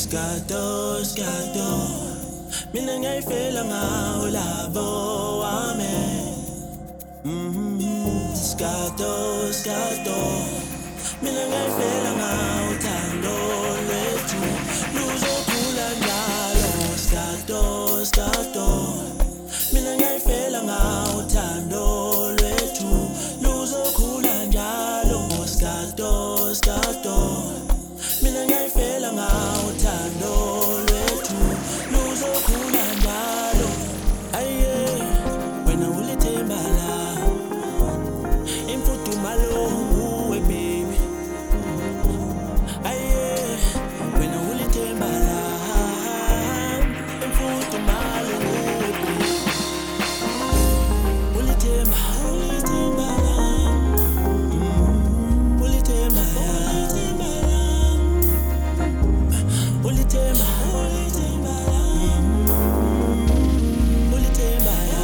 Skato, skato, mina ngiyayifela ngawo labo wami. Skato, skato, mina ngiyayifela ngawo uthando lwethu luzokhula njalo. Skato, skato, mina ngiyayifela ngawo uthando lwethu luzokhula njalo. Skato, skato, mina ngiyayifela ngawo uthando lwethu luzokhula njalo. Aye, wena ulithemba la imfudumalo nguwe baby. Aye, wena ulithemba la imfudumalo nguwe baby. Ulithemba, ulithemba la, ulithemba la, ulithemba, ulithemba la, ulithemba la.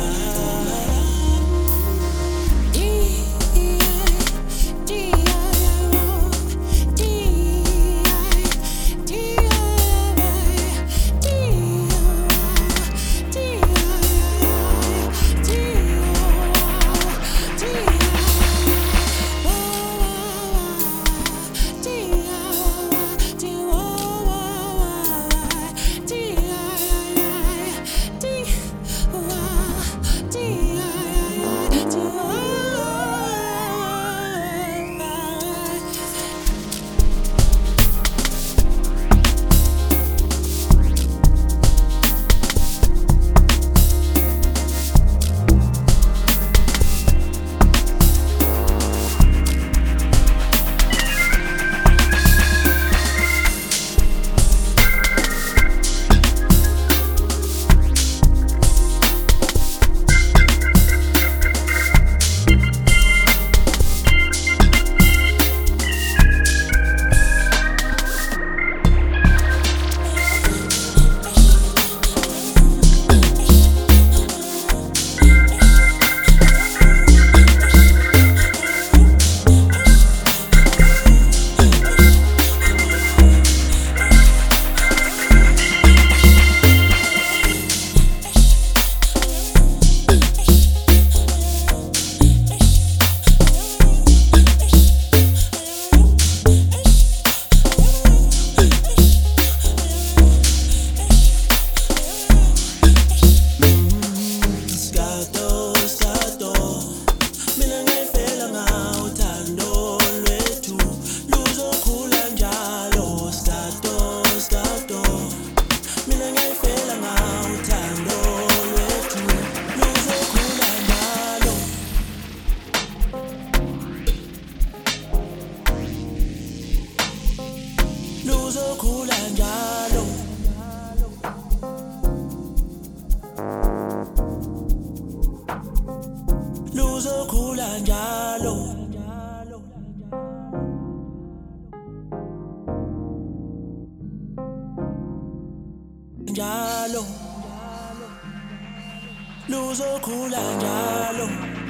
Luzokhula njalo, luzokhula njalo, njalo, luzokhula njalo.